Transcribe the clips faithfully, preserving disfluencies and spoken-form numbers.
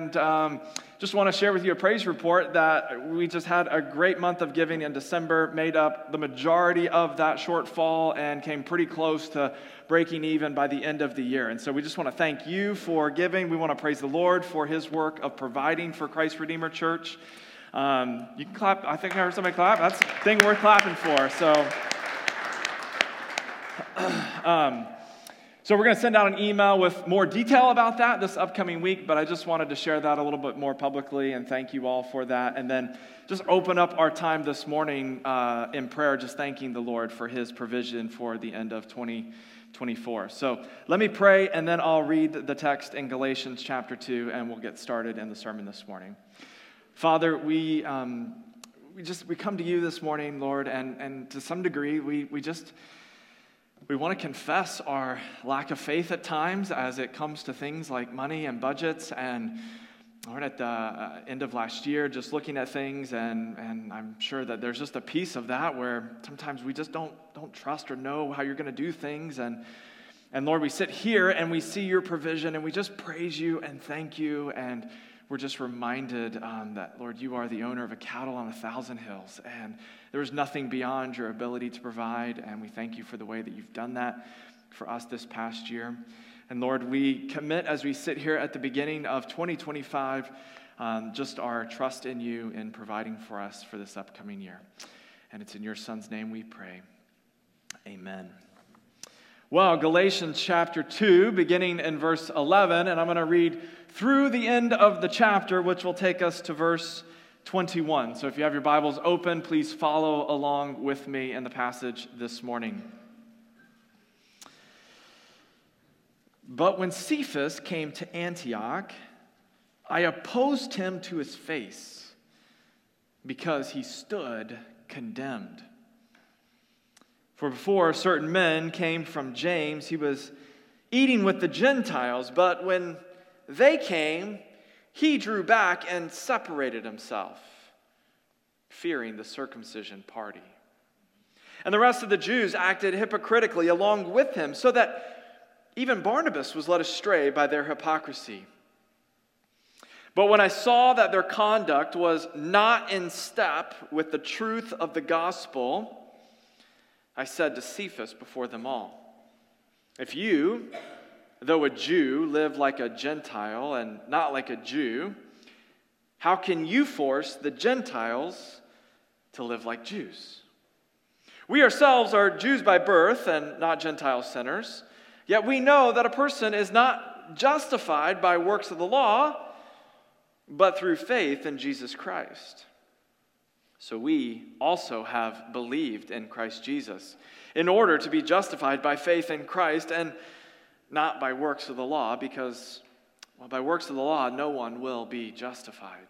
and um, just want to share with you a praise report that we just had a great month of giving in December, made up the majority of that shortfall, and came pretty close to breaking even by the end of the year. And so we just want to thank you for giving. We want to praise the Lord for His work of providing for Christ Redeemer Church. Um, you can clap. I think I heard somebody clap. That's a thing worth clapping for. So, um, so we're going to send out an email with more detail about that this upcoming week, but I just wanted to share that a little bit more publicly, and thank you all for that. And then just open up our time this morning uh, in prayer, just thanking the Lord for His provision for the end of twenty twenty-four. So let me pray, and then I'll read the text in Galatians chapter two, and we'll get started in the sermon this morning. Father, we um, we just we come to you this morning, Lord, and, and to some degree we we just we want to confess our lack of faith at times as it comes to things like money and budgets. And Lord, at the uh, end of last year, just looking at things, and and I'm sure that there's just a piece of that where sometimes we just don't don't trust or know how you're going to do things. And and Lord, we sit here and we see your provision, and we just praise you and thank you, and we're just reminded um, that, Lord, you are the owner of a cattle on a thousand hills, and there is nothing beyond your ability to provide, and we thank you for the way that you've done that for us this past year. And Lord, we commit as we sit here at the beginning of twenty twenty-five, um, just our trust in you in providing for us for this upcoming year. And it's in your Son's name we pray. Amen. Well, Galatians chapter two, beginning in verse eleven, and I'm going to read through the end of the chapter, which will take us to verse twenty-one. So if you have your Bibles open, please follow along with me in the passage this morning. But when Cephas came to Antioch, I opposed him to his face, because he stood condemned. For before certain men came from James, he was eating with the Gentiles, but when they came, he drew back and separated himself, fearing the circumcision party. And the rest of the Jews acted hypocritically along with him, so that even Barnabas was led astray by their hypocrisy. But when I saw that their conduct was not in step with the truth of the gospel, I said to Cephas before them all, if you, though a Jew, live like a Gentile and not like a Jew, how can you force the Gentiles to live like Jews? We ourselves are Jews by birth and not Gentile sinners, yet we know that a person is not justified by works of the law, but through faith in Jesus Christ. So we also have believed in Christ Jesus in order to be justified by faith in Christ and not by works of the law, because well, by works of the law no one will be justified.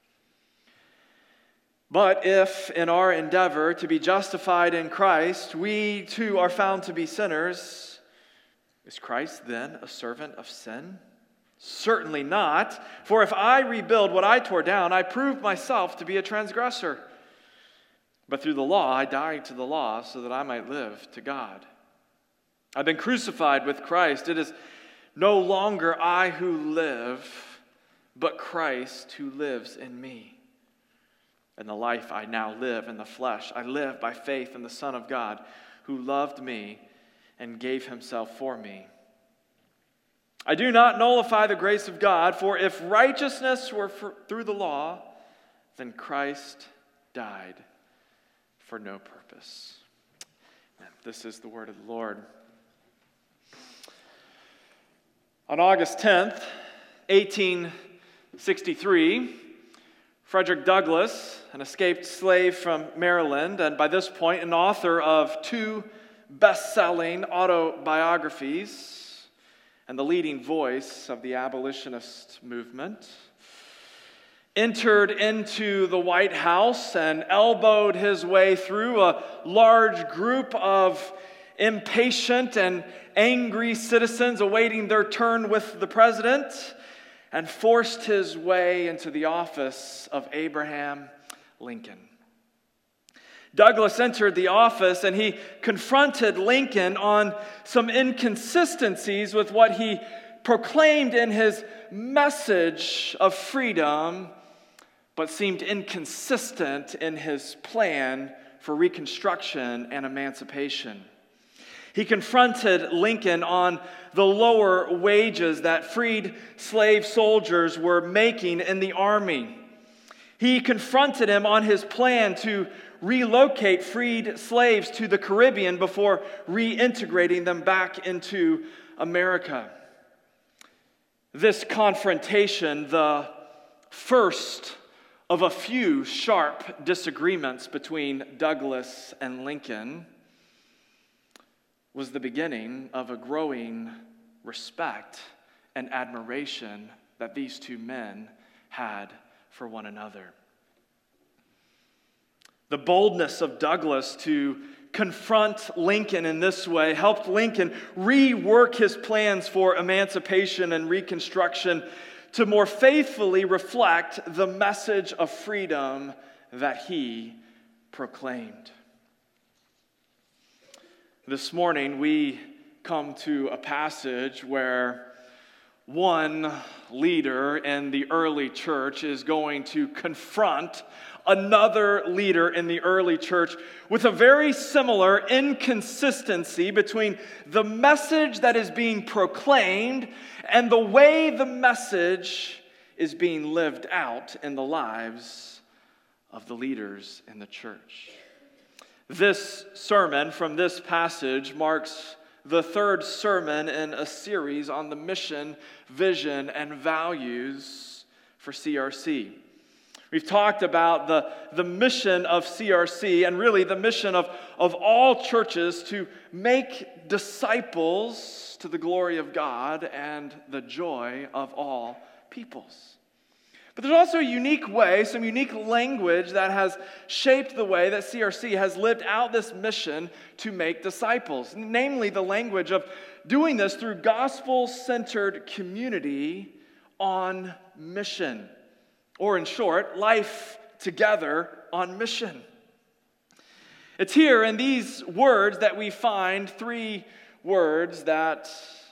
But if in our endeavor to be justified in Christ, we too are found to be sinners, is Christ then a servant of sin? Certainly not. For if I rebuild what I tore down, I prove myself to be a transgressor. But through the law, I died to the law so that I might live to God. I've been crucified with Christ. It is no longer I who live, but Christ who lives in me. And the life I now live in the flesh, I live by faith in the Son of God, who loved me and gave himself for me. I do not nullify the grace of God, for if righteousness were for, through the law, then Christ died for no purpose. And this is the word of the Lord. On August tenth, eighteen sixty-three, Frederick Douglass, an escaped slave from Maryland, and by this point an author of two best-selling autobiographies and the leading voice of the abolitionist movement, entered into the White House and elbowed his way through a large group of impatient and angry citizens awaiting their turn with the president, and forced his way into the office of Abraham Lincoln. Douglass entered the office and he confronted Lincoln on some inconsistencies with what he proclaimed in his message of freedom, but seemed inconsistent in his plan for Reconstruction and emancipation. He confronted Lincoln on the lower wages that freed slave soldiers were making in the army. He confronted him on his plan to relocate freed slaves to the Caribbean before reintegrating them back into America. This confrontation, the first of a few sharp disagreements between Douglass and Lincoln, was the beginning of a growing respect and admiration that these two men had for one another. The boldness of Douglass to confront Lincoln in this way helped Lincoln rework his plans for emancipation and Reconstruction to more faithfully reflect the message of freedom that he proclaimed. This morning, we come to a passage where one leader in the early church is going to confront another leader in the early church with a very similar inconsistency between the message that is being proclaimed and the way the message is being lived out in the lives of the leaders in the church. This sermon from this passage marks the third sermon in a series on the mission, vision, and values for C R C. We've talked about the, the mission of C R C and really the mission of, of all churches to make disciples to the glory of God and the joy of all peoples. But there's also a unique way, some unique language that has shaped the way that C R C has lived out this mission to make disciples. Namely, the language of doing this through gospel-centered community on mission. Or in short, life together on mission. It's here in these words that we find three words that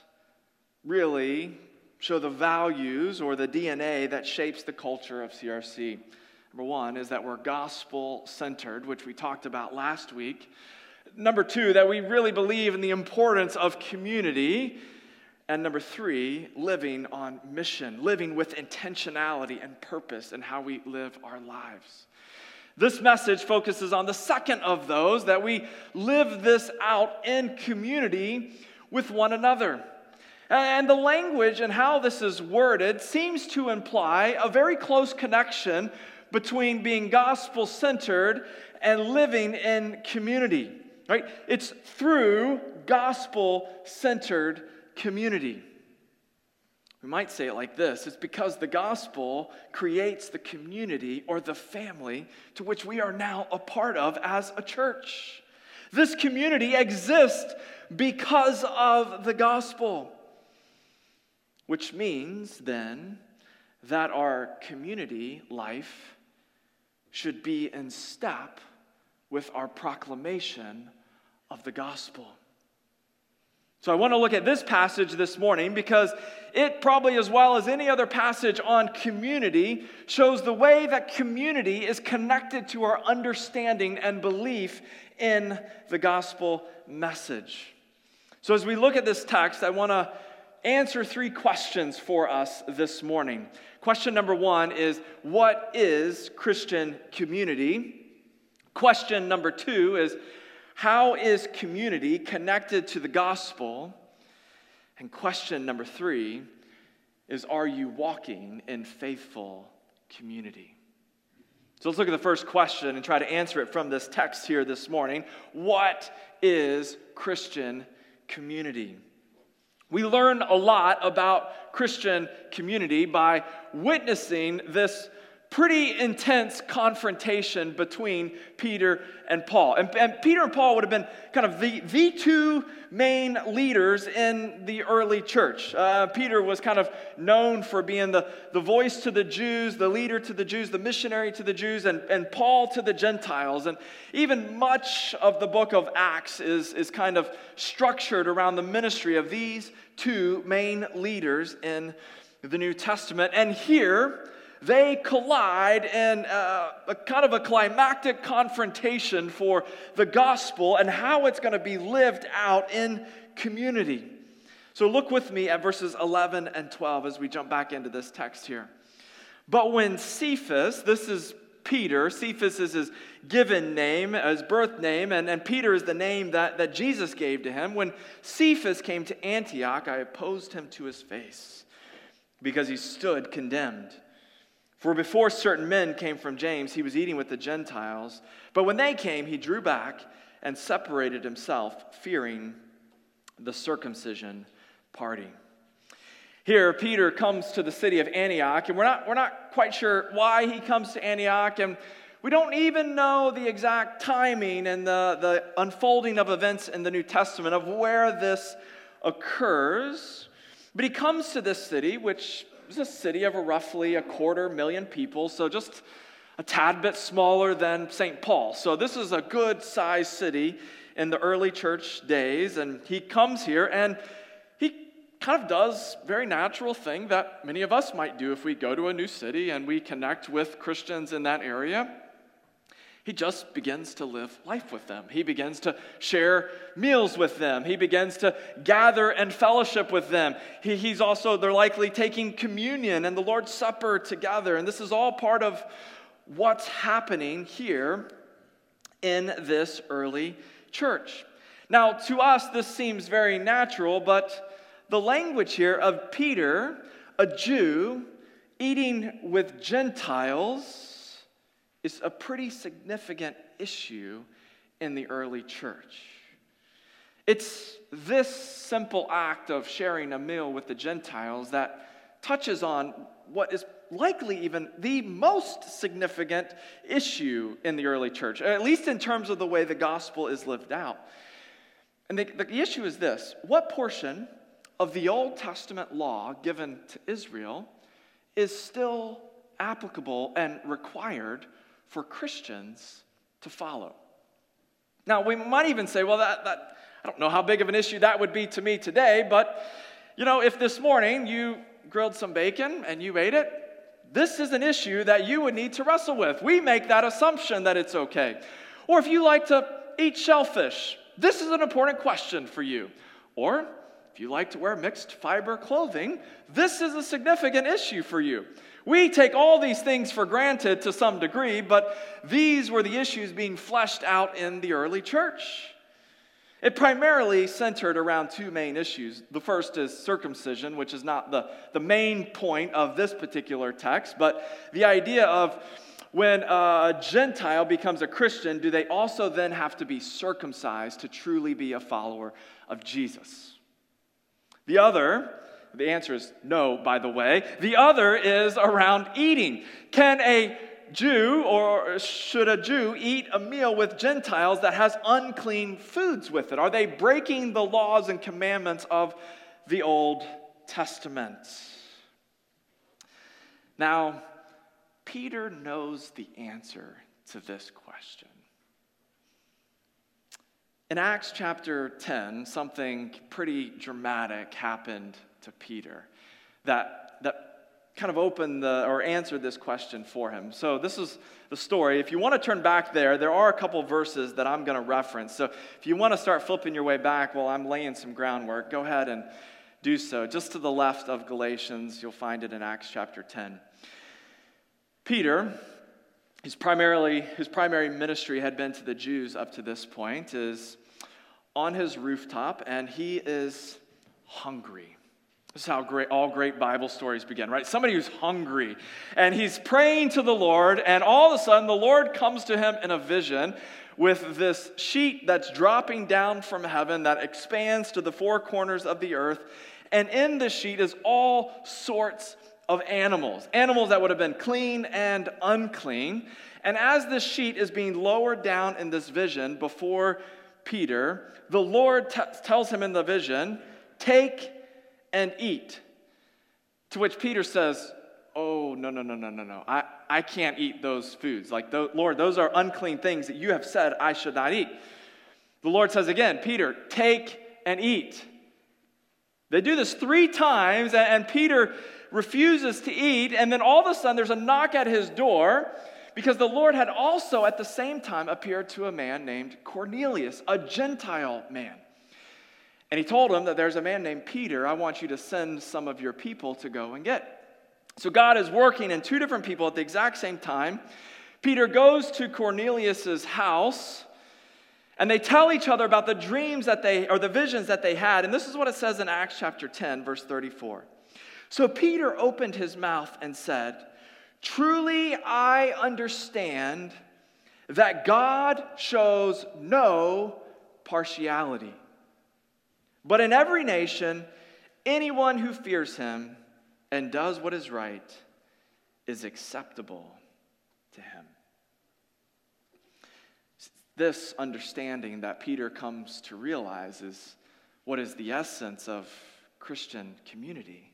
really show the values or the D N A that shapes the culture of C R C. Number one is that we're gospel-centered, which we talked about last week. Number two, that we really believe in the importance of community. And number three, living on mission, living with intentionality and purpose in how we live our lives. This message focuses on the second of those, that we live this out in community with one another. And the language and how this is worded seems to imply a very close connection between being gospel-centered and living in community, right? It's through gospel-centered community. We might say it like this: it's because the gospel creates the community or the family to which we are now a part of as a church. This community exists because of the gospel. Which means, then, that our community life should be in step with our proclamation of the gospel. So I want to look at this passage this morning because it probably, as well as any other passage on community, shows the way that community is connected to our understanding and belief in the gospel message. So as we look at this text, I want to answer three questions for us this morning. Question number one is, what is Christian community? Question number two is, how is community connected to the gospel? And question number three is, are you walking in faithful community? So let's look at the first question and try to answer it from this text here this morning. What is Christian community? We learn a lot about Christian community by witnessing this pretty intense confrontation between Peter and Paul. And, and Peter and Paul would have been kind of the, the two main leaders in the early church. Uh, Peter was kind of known for being the, the voice to the Jews, the leader to the Jews, the missionary to the Jews, and, and Paul to the Gentiles. And even much of the book of Acts is, is kind of structured around the ministry of these two main leaders in the New Testament. And here, they collide in a, a kind of a climactic confrontation for the gospel and how it's going to be lived out in community. So look with me at verses eleven and twelve as we jump back into this text here. But when Cephas, this is Peter, Cephas is his given name, his birth name, and, and Peter is the name that, that Jesus gave to him. When Cephas came to Antioch, I opposed him to his face because he stood condemned. For before certain men came from James, he was eating with the Gentiles. But when they came, he drew back and separated himself, fearing the circumcision party. Here, Peter comes to the city of Antioch, and we're not, we're not quite sure why he comes to Antioch, and we don't even know the exact timing and the, the unfolding of events in the New Testament of where this occurs. But he comes to this city, which is a city of a roughly a quarter million people, so just a tad bit smaller than Saint Paul. So this is a good-sized city in the early church days, and he comes here, and he kind of does a very natural thing that many of us might do if we go to a new city and we connect with Christians in that area. He just begins to live life with them. He begins to share meals with them. He begins to gather and fellowship with them. He, he's also, they're likely taking communion and the Lord's Supper together. And this is all part of what's happening here in this early church. Now, to us, this seems very natural, but the language here of Peter, a Jew, eating with Gentiles, is a pretty significant issue in the early church. It's this simple act of sharing a meal with the Gentiles that touches on what is likely even the most significant issue in the early church, at least in terms of the way the gospel is lived out. And the, the issue is this: what portion of the Old Testament law given to Israel is still applicable and required for Christians to follow? Now, we might even say, well, that, that I don't know how big of an issue that would be to me today, but, you know, if this morning you grilled some bacon and you ate it, this is an issue that you would need to wrestle with. We make that assumption that it's okay. Or if you like to eat shellfish, this is an important question for you. Or if you like to wear mixed fiber clothing, this is a significant issue for you. We take all these things for granted to some degree, but these were the issues being fleshed out in the early church. It primarily centered around two main issues. The first is circumcision, which is not the, the main point of this particular text, but the idea of when a Gentile becomes a Christian, do they also then have to be circumcised to truly be a follower of Jesus? The other, the answer is no, by the way. The other is around eating. Can a Jew, or should a Jew eat a meal with Gentiles that has unclean foods with it? Are they breaking the laws and commandments of the Old Testament? Now, Peter knows the answer to this question. In Acts chapter ten, something pretty dramatic happened to Peter that, that kind of opened the, or answered this question for him. So this is the story. If you want to turn back there, there are a couple verses that I'm going to reference. So if you want to start flipping your way back while I'm laying some groundwork, go ahead and do so. Just to the left of Galatians, you'll find it in Acts chapter ten. Peter, his primarily his primary ministry had been to the Jews up to this point, is on his rooftop, and he is hungry. This is how great all great Bible stories begin, right? Somebody who's hungry, and he's praying to the Lord, and all of a sudden the Lord comes to him in a vision with this sheet that's dropping down from heaven that expands to the four corners of the earth, and in the sheet is all sorts of animals, animals that would have been clean and unclean. And as this sheet is being lowered down in this vision before Peter, the Lord t- tells him in the vision, "Take and eat." To which Peter says, "Oh, no, no, no, no, no, no. I, I can't eat those foods. Like, th- Lord, those are unclean things that you have said I should not eat." The Lord says again, "Peter, take and eat." They do this three times, and Peter refuses to eat, and then all of a sudden there's a knock at his door, because the Lord had also at the same time appeared to a man named Cornelius, a Gentile man. And he told him that there's a man named Peter I want you to send some of your people to go and get. So God is working in two different people at the exact same time. Peter goes to Cornelius's house, and they tell each other about the dreams that they, or the visions that they had. And this is what it says in Acts chapter ten, verse thirty-four. "So Peter opened his mouth and said, 'Truly I understand that God shows no partiality. But in every nation, anyone who fears him and does what is right is acceptable to him.'" This understanding that Peter comes to realize is what is the essence of Christian community.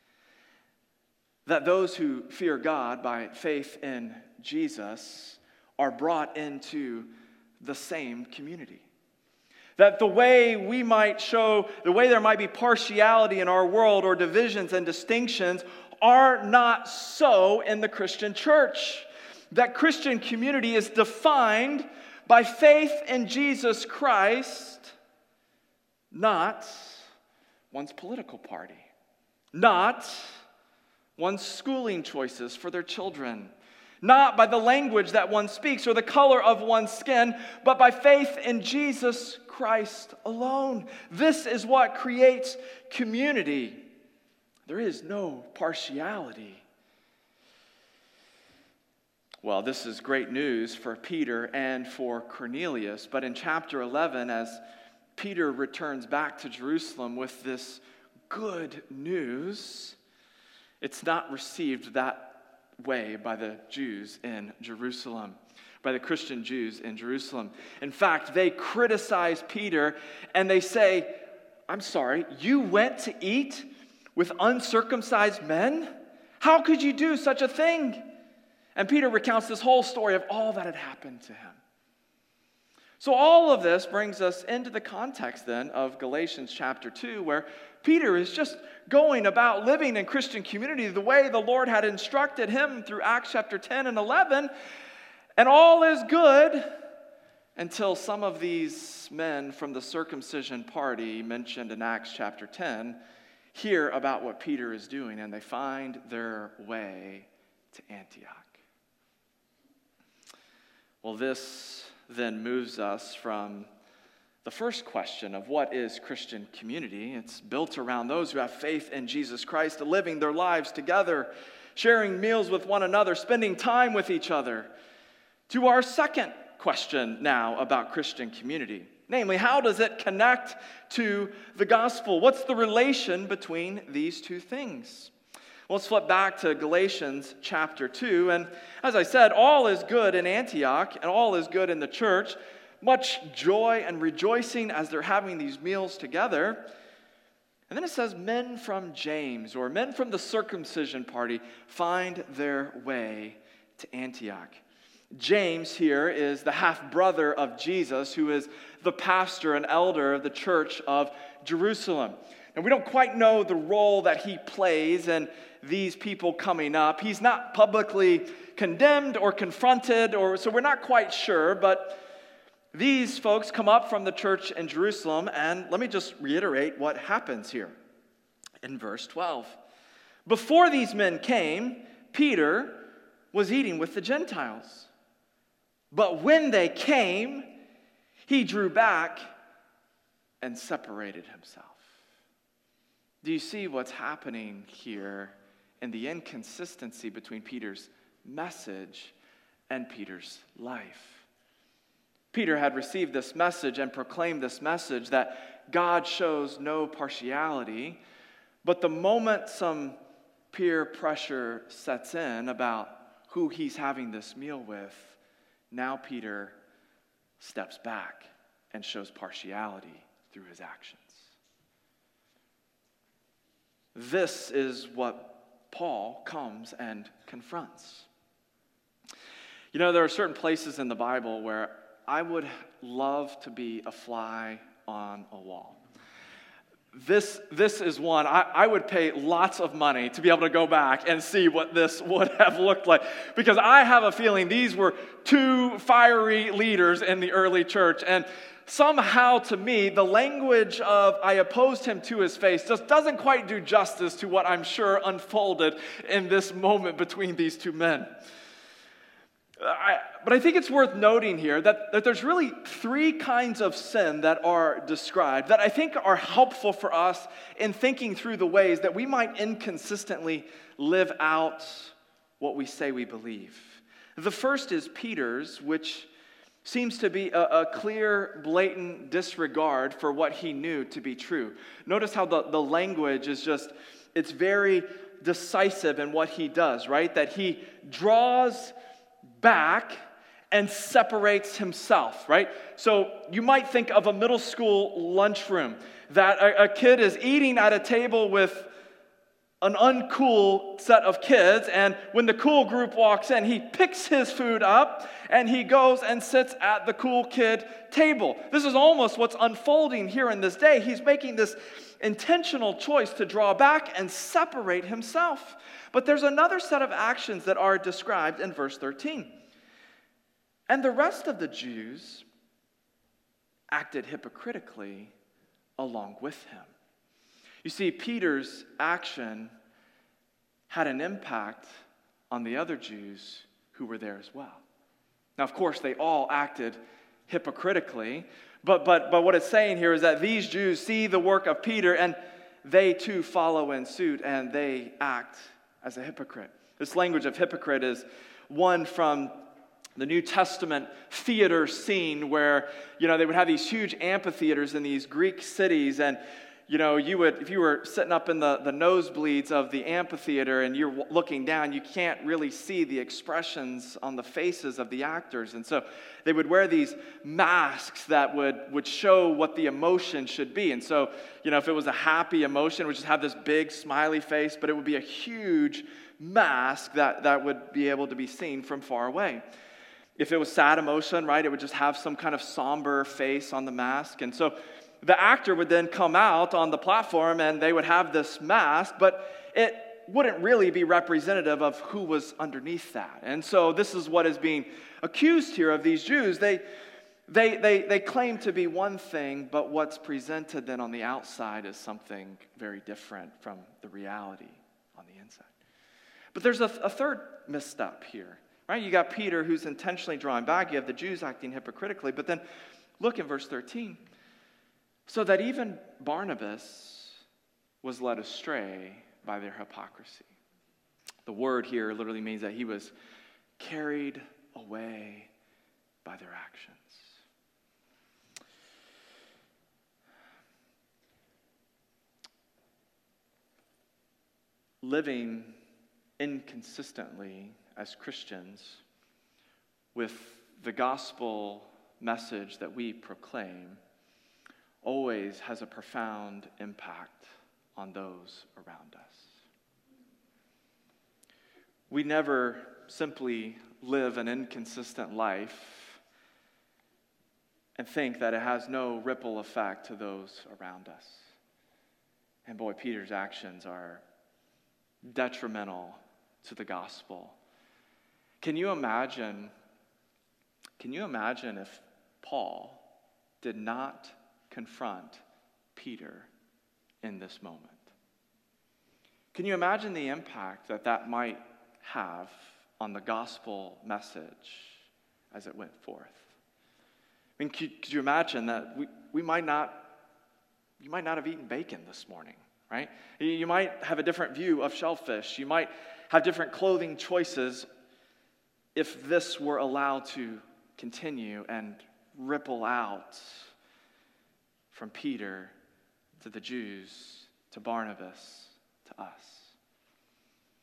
That those who fear God by faith in Jesus are brought into the same community. That the way we might show, the way there might be partiality in our world or divisions and distinctions are not so in the Christian church. That Christian community is defined by faith in Jesus Christ, not one's political party, not one's schooling choices for their children, not by the language that one speaks or the color of one's skin, but by faith in Jesus Christ alone. This is what creates community. There is no partiality. Well, this is great news for Peter and for Cornelius, but in chapter eleven, as Peter returns back to Jerusalem with this good news, it's not received that way by the Jews in Jerusalem, by the Christian Jews in Jerusalem. In fact, they criticize Peter and they say, "I'm sorry, you went to eat with uncircumcised men? How could you do such a thing?" And Peter recounts this whole story of all that had happened to him. So all of this brings us into the context then of Galatians chapter two, where Peter is just going about living in Christian community the way the Lord had instructed him through Acts chapter ten and eleven. And all is good until some of these men from the circumcision party mentioned in Acts chapter ten hear about what Peter is doing, and they find their way to Antioch. Well, this then moves us from the first question of what is Christian community. It's built around those who have faith in Jesus Christ, living their lives together, sharing meals with one another, spending time with each other. To our second question now about Christian community, namely, how does it connect to the gospel? What's the relation between these two things? Well, let's flip back to Galatians chapter two. And as I said, all is good in Antioch and all is good in the church. Much joy and rejoicing as they're having these meals together. And then it says men from James, or men from the circumcision party, find their way to Antioch. James here is the half-brother of Jesus, who is the pastor and elder of the church of Jerusalem. And we don't quite know the role that he plays in these people coming up. He's not publicly condemned or confronted, or so we're not quite sure, but these folks come up from the church in Jerusalem, and let me just reiterate what happens here in verse twelve. Before these men came, Peter was eating with the Gentiles. But when they came, he drew back and separated himself. Do you see what's happening here in the inconsistency between Peter's message and Peter's life? Peter had received this message and proclaimed this message that God shows no partiality, but the moment some peer pressure sets in about who he's having this meal with, now Peter steps back and shows partiality through his actions. This is what Paul comes and confronts. You know, there are certain places in the Bible where I would love to be a fly on a wall. This, this is one, I, I would pay lots of money to be able to go back and see what this would have looked like. Because I have a feeling these were two fiery leaders in the early church. And somehow to me, the language of I opposed him to his face just doesn't quite do justice to what I'm sure unfolded in this moment between these two men. I, but I think it's worth noting here that, that there's really three kinds of sin that are described that I think are helpful for us in thinking through the ways that we might inconsistently live out what we say we believe. The first is Peter's, which seems to be a, a clear, blatant disregard for what he knew to be true. Notice how the, the language is just, it's very decisive in what he does, right? That he draws back and separates himself, right? So you might think of a middle school lunchroom, that a, a kid is eating at a table with an uncool set of kids, and when the cool group walks in, he picks his food up and he goes and sits at the cool kid table. This is almost what's unfolding here in this day. He's making this intentional choice to draw back and separate himself. But there's another set of actions that are described in verse thirteen. And the rest of the Jews acted hypocritically along with him. You see, Peter's action had an impact on the other Jews who were there as well. Now, of course, they all acted hypocritically, but, but, but what it's saying here is that these Jews see the work of Peter and they too follow in suit and they act as a hypocrite. This language of hypocrite is one from the New Testament theater scene where, you know, they would have these huge amphitheaters in these Greek cities, and you know, you would, if you were sitting up in the, the nosebleeds of the amphitheater and you're looking down, you can't really see the expressions on the faces of the actors. And so they would wear these masks that would, would show what the emotion should be. And so, you know, if it was a happy emotion, it would just have this big smiley face, but it would be a huge mask that, that would be able to be seen from far away. If it was sad emotion, right, it would just have some kind of somber face on the mask. And so the actor would then come out on the platform and they would have this mask, but it wouldn't really be representative of who was underneath that. And so this is what is being accused here of these Jews. They, they, they, they claim to be one thing, but what's presented then on the outside is something very different from the reality on the inside. But there's a, a third misstep here, right? You got Peter who's intentionally drawing back. You have the Jews acting hypocritically. But then look in verse thirteen. So that even Barnabas was led astray by their hypocrisy. The word here literally means that he was carried away by their actions. Living inconsistently as Christians with the gospel message that we proclaim always has a profound impact on those around us. We never simply live an inconsistent life and think that it has no ripple effect to those around us. And boy, Peter's actions are detrimental to the gospel. Can you imagine, can you imagine if Paul did not confront Peter in this moment? Can you imagine the impact that that might have on the gospel message as it went forth? I mean, could, could you imagine that we, we might not, you might not have eaten bacon this morning, right? You might have a different view of shellfish. You might have different clothing choices if this were allowed to continue and ripple out from Peter to the Jews, to Barnabas, to us.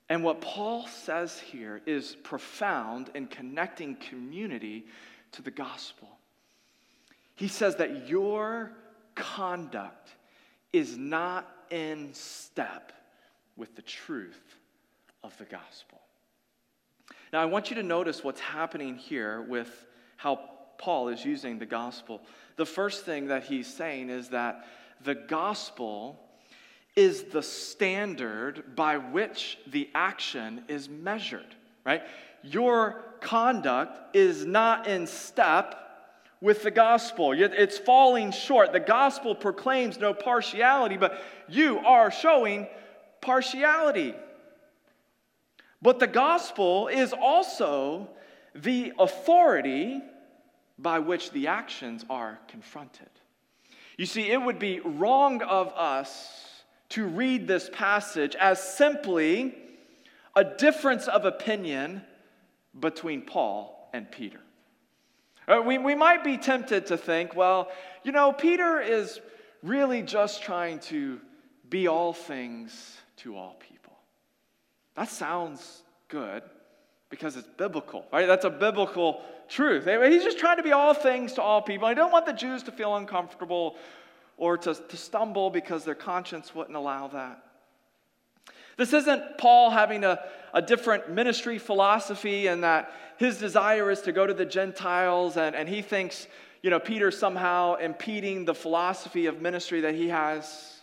And what Paul says here is profound in connecting community to the gospel. He says that your conduct is not in step with the truth of the gospel. Now, I want you to notice what's happening here with how Paul is using the gospel. The first thing that he's saying is that the gospel is the standard by which the action is measured, right? Your conduct is not in step with the gospel. It's falling short. The gospel proclaims no partiality, but you are showing partiality. But the gospel is also the authority by which the actions are confronted. You see, it would be wrong of us to read this passage as simply a difference of opinion between Paul and Peter. Uh, we, we might be tempted to think, well, you know, Peter is really just trying to be all things to all people. That sounds good because it's biblical, right? That's a biblical truth. He's just trying to be all things to all people. I don't want the Jews to feel uncomfortable or to, to stumble because their conscience wouldn't allow that. This isn't Paul having a, a different ministry philosophy and that his desire is to go to the Gentiles and, and he thinks, you know, Peter's somehow impeding the philosophy of ministry that he has.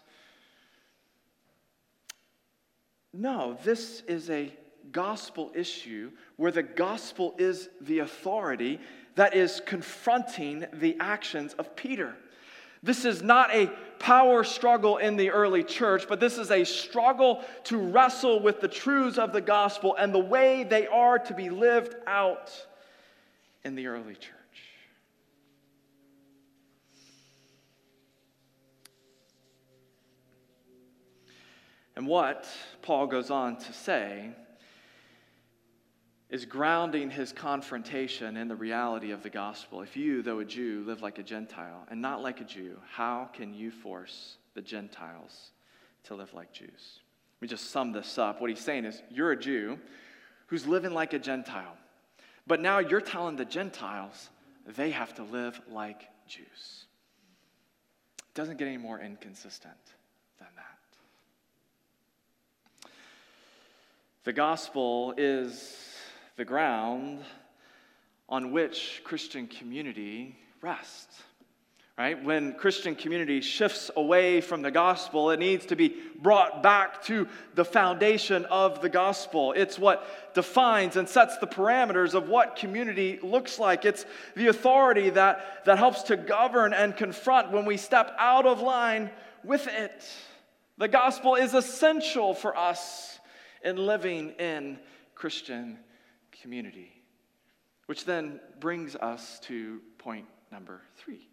No, this is a gospel issue where the gospel is the authority that is confronting the actions of Peter. This is not a power struggle in the early church, but this is a struggle to wrestle with the truths of the gospel and the way they are to be lived out in the early church. And what Paul goes on to say is grounding his confrontation in the reality of the gospel. If you, though a Jew, live like a Gentile and not like a Jew, how can you force the Gentiles to live like Jews? Let me just sum this up. What he's saying is, you're a Jew who's living like a Gentile, but now you're telling the Gentiles they have to live like Jews. It doesn't get any more inconsistent than that. The gospel is the ground on which Christian community rests, right? When Christian community shifts away from the gospel, it needs to be brought back to the foundation of the gospel. It's what defines and sets the parameters of what community looks like. It's the authority that, that helps to govern and confront when we step out of line with it. The gospel is essential for us in living in Christian community. Which then brings us to point number three.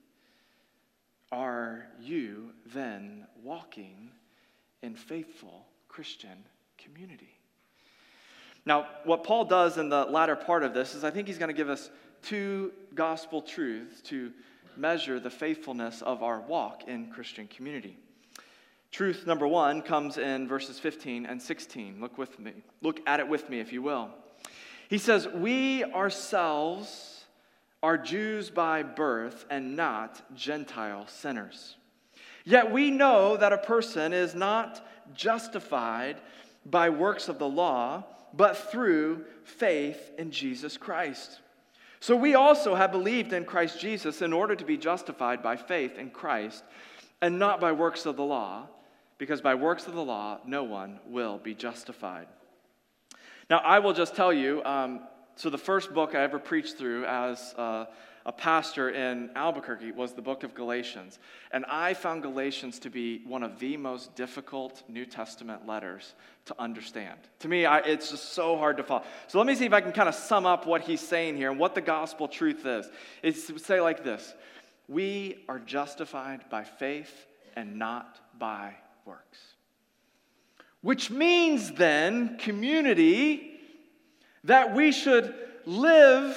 Are you then walking in faithful Christian community? Now, what Paul does in the latter part of this is I think he's going to give us two gospel truths to measure the faithfulness of our walk in Christian community. Truth number one comes in verses fifteen and sixteen. Look with me. Look at it with me, if you will. He says, we ourselves are Jews by birth and not Gentile sinners. Yet we know that a person is not justified by works of the law, but through faith in Jesus Christ. So we also have believed in Christ Jesus in order to be justified by faith in Christ and not by works of the law, because by works of the law no one will be justified. Now, I will just tell you, um, so the first book I ever preached through as uh, a pastor in Albuquerque was the book of Galatians. And I found Galatians to be one of the most difficult New Testament letters to understand. To me, I, it's just so hard to follow. So let me see if I can kind of sum up what he's saying here and what the gospel truth is. It's say like this: we are justified by faith and not by works. Which means then, community, that we should live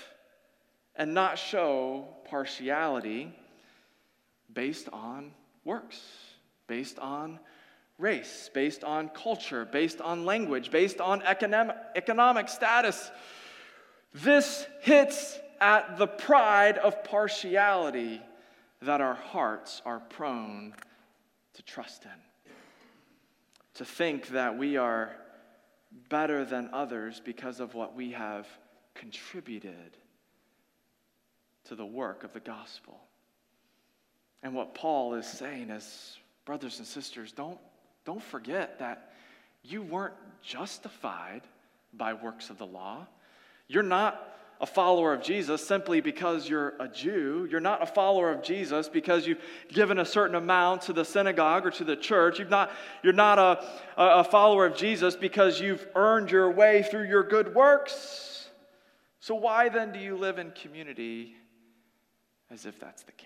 and not show partiality based on works, based on race, based on culture, based on language, based on economic, economic status. This hits at the pride of partiality that our hearts are prone to trust in. To think that we are better than others because of what we have contributed to the work of the gospel. And what Paul is saying is, brothers and sisters, don't, don't forget that you weren't justified by works of the law. You're not a follower of Jesus simply because you're a Jew. You're not a follower of Jesus because you've given a certain amount to the synagogue or to the church. You've not, you're not a, a follower of Jesus because you've earned your way through your good works. So why then do you live in community as if that's the case?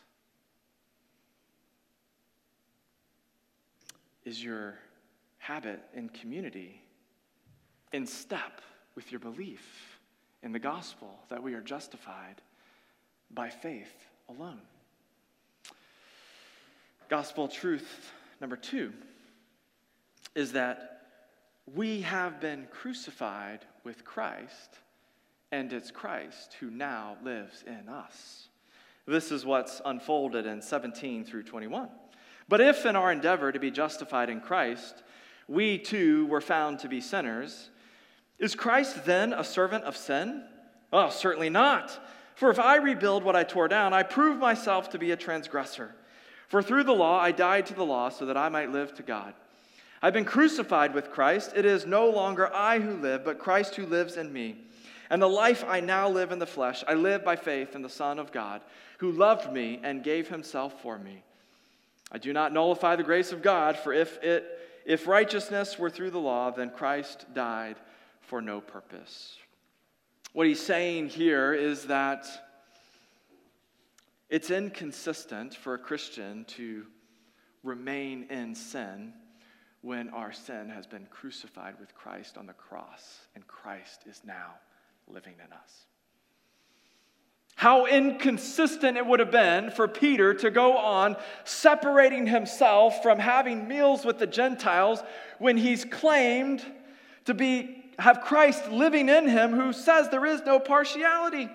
Is your habit in community in step with your belief in the gospel that we are justified by faith alone? Gospel truth number two is that we have been crucified with Christ, and it's Christ who now lives in us. This is what's unfolded in seventeen through twenty-one. But if in our endeavor to be justified in Christ, we too were found to be sinners, is Christ then a servant of sin? Oh, certainly not. For if I rebuild what I tore down, I prove myself to be a transgressor. For through the law I died to the law so that I might live to God. I've been crucified with Christ. It is no longer I who live, but Christ who lives in me. And the life I now live in the flesh, I live by faith in the Son of God, who loved me and gave himself for me. I do not nullify the grace of God, for if it if righteousness were through the law, then Christ died for no purpose. What he's saying here is that it's inconsistent for a Christian to remain in sin when our sin has been crucified with Christ on the cross, and Christ is now living in us. How inconsistent it would have been for Peter to go on separating himself from having meals with the Gentiles when he's claimed to be have Christ living in him, who says there is no partiality.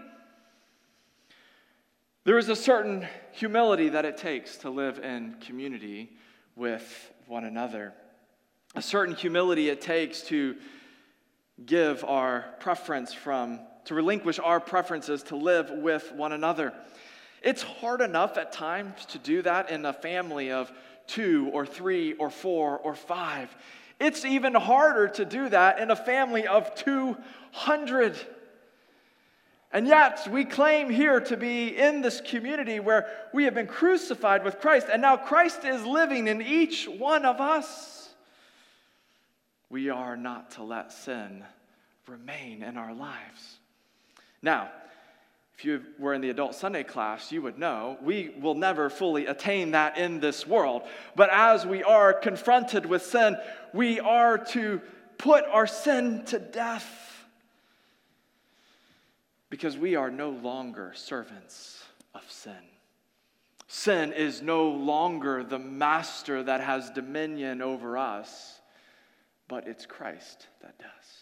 There is a certain humility that it takes to live in community with one another. A certain humility it takes to give our preference from to relinquish our preferences to live with one another. It's hard enough at times to do that in a family of two or three or four or five. It's even harder to do that in a family of two hundred. And yet, we claim here to be in this community where we have been crucified with Christ, and now Christ is living in each one of us. We are not to let sin remain in our lives. Now, if you were in the adult Sunday class, you would know we will never fully attain that in this world. But as we are confronted with sin, we are to put our sin to death, because we are no longer servants of sin. Sin is no longer the master that has dominion over us, but it's Christ that does.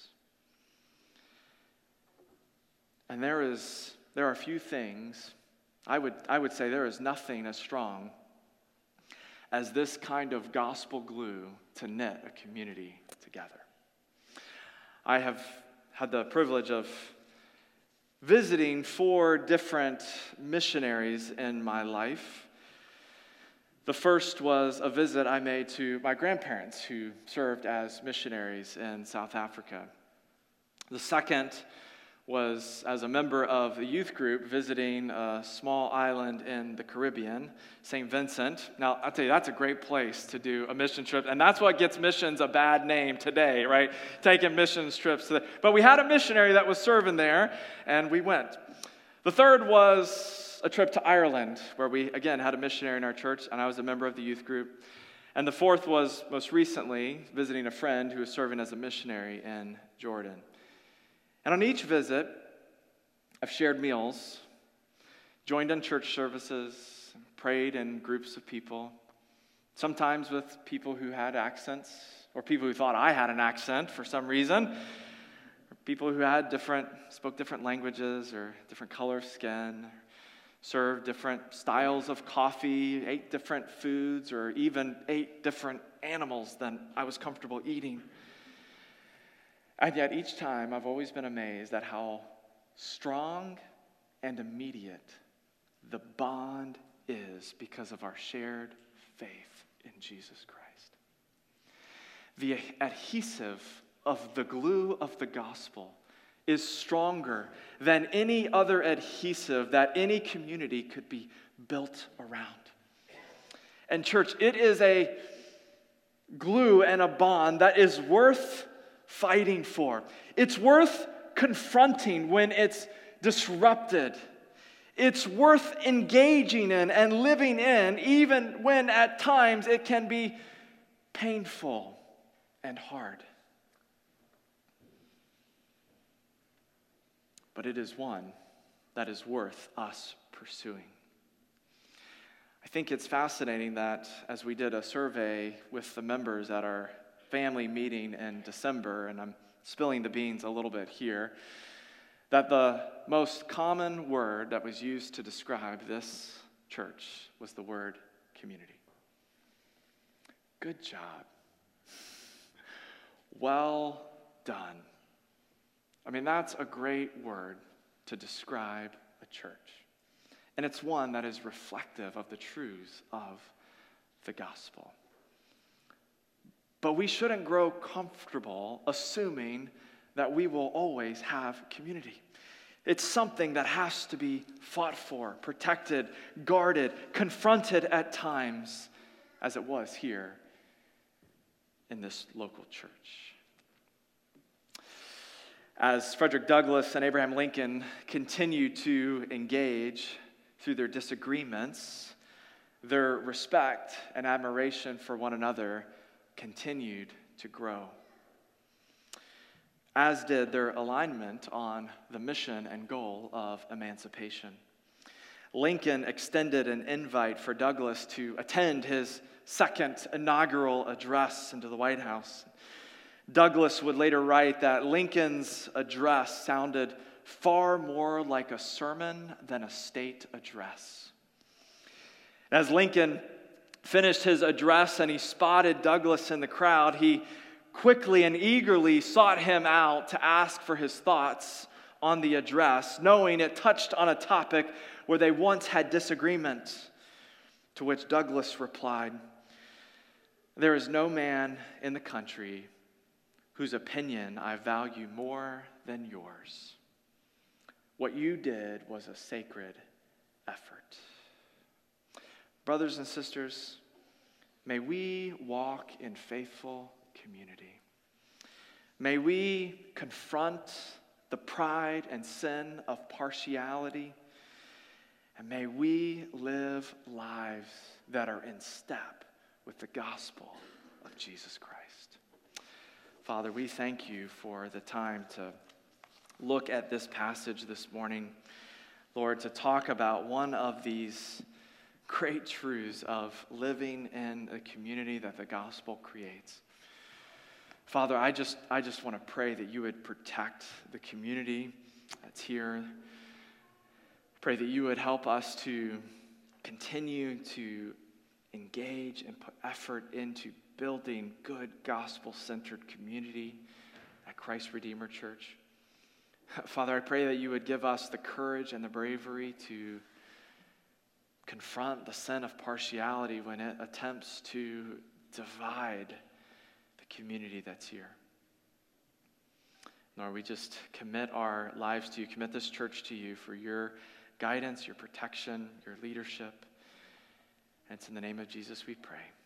And there is there are a few things, I would I would say there is nothing as strong as this kind of gospel glue to knit a community together. I have had the privilege of visiting four different missionaries in my life. The first was a visit I made to my grandparents who served as missionaries in South Africa. The second was as a member of the youth group visiting a small island in the Caribbean, Saint Vincent. Now, I'll tell you, that's a great place to do a mission trip, and that's what gets missions a bad name today, right? Taking missions trips. To the, but we had a missionary that was serving there, and we went. The third was a trip to Ireland, where we, again, had a missionary in our church, and I was a member of the youth group. And the fourth was, most recently, visiting a friend who was serving as a missionary in Jordan. And on each visit, I've shared meals, joined in church services, prayed in groups of people, sometimes with people who had accents, or people who thought I had an accent for some reason, or people who had different, spoke different languages, or different color of skin, served different styles of coffee, ate different foods, or even ate different animals than I was comfortable eating. And yet each time I've always been amazed at how strong and immediate the bond is because of our shared faith in Jesus Christ. The adhesive of the glue of the gospel is stronger than any other adhesive that any community could be built around. And church, it is a glue and a bond that is worth fighting for. It's worth confronting when it's disrupted. It's worth engaging in and living in, even when at times it can be painful and hard. But it is one that is worth us pursuing. I think it's fascinating that as we did a survey with the members at our family meeting in December, and I'm spilling the beans a little bit here, that the most common word that was used to describe this church was the word community. Good job. Well done. I mean, that's a great word to describe a church. And it's one that is reflective of the truths of the gospel. But we shouldn't grow comfortable assuming that we will always have community. It's something that has to be fought for, protected, guarded, confronted at times, as it was here in this local church. As Frederick Douglass and Abraham Lincoln continued to engage through their disagreements, their respect and admiration for one another continued to grow, as did their alignment on the mission and goal of emancipation. Lincoln extended an invite for Douglass to attend his second inaugural address into the White House. Douglass would later write that Lincoln's address sounded far more like a sermon than a state address. As Lincoln finished his address and he spotted Douglass in the crowd, he quickly and eagerly sought him out to ask for his thoughts on the address, knowing it touched on a topic where they once had disagreement, to which Douglass replied, "There is no man in the country whose opinion I value more than yours. What you did was a sacred effort." Brothers and sisters, may we walk in faithful community. May we confront the pride and sin of partiality, and may we live lives that are in step with the gospel of Jesus Christ. Father, we thank you for the time to look at this passage this morning, Lord, to talk about one of these great truths of living in a community that the gospel creates. Father, I just I just want to pray that you would protect the community that's here. Pray that you would help us to continue to engage and put effort into building good gospel-centered community at Christ Redeemer Church. Father, I pray that you would give us the courage and the bravery to confront the sin of partiality when it attempts to divide the community that's here. Lord, we just commit our lives to you, commit this church to you for your guidance, your protection, your leadership. And it's in the name of Jesus we pray.